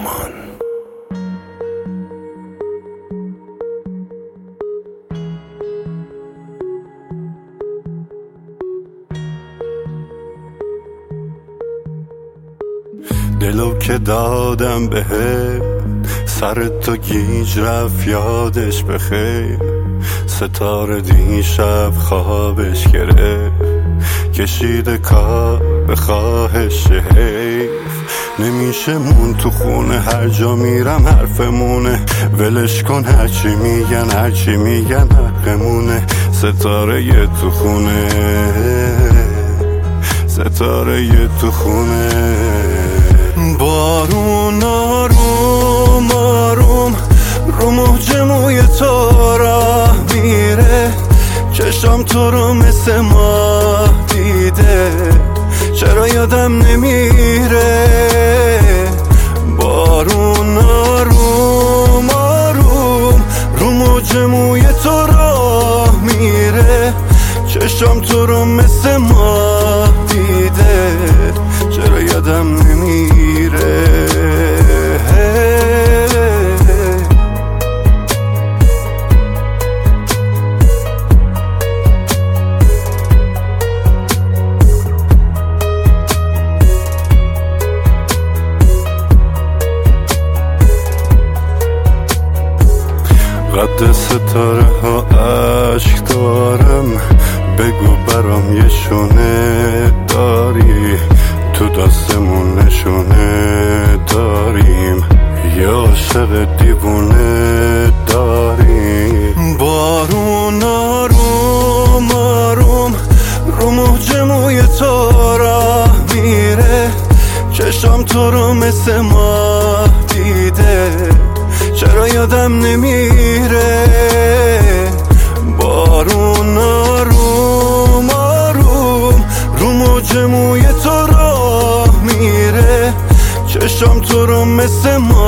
رمان. دلو که دادم بهت، سر تو گیج رفت یادش بخیر. ستاره دیشب خوابش گرفت، کشیده کار به خواهش حیف. نمیشه مون تو خونه، هر جا میرم حرفمونه. ولش کن هرچی میگن حقمونه. ستاره یه تو خونه، ستاره یه تو خونه. بارون آروم آروم رو موج موی تو راه میره. چشم تو رو مثل ماه دیده، چرا یادم نمیره. بارون آروم آروم رو موج موی تو راه میره. چشم تو رو مثل ماه دیده، چرا یادم نمیره. قد ستاره ها عشق دارم، بگو برام یه شونه داری. تو دستمون نشونه داریم، یه عاشق دیوونه داریم. بارون آروم آروم رو موج موی تو راه میره. چشم تو رو مثل ماه دیده، چرا یادم نمیره. بارون آروم آروم رو موج موی تو راه میره. چشم تو رو مثل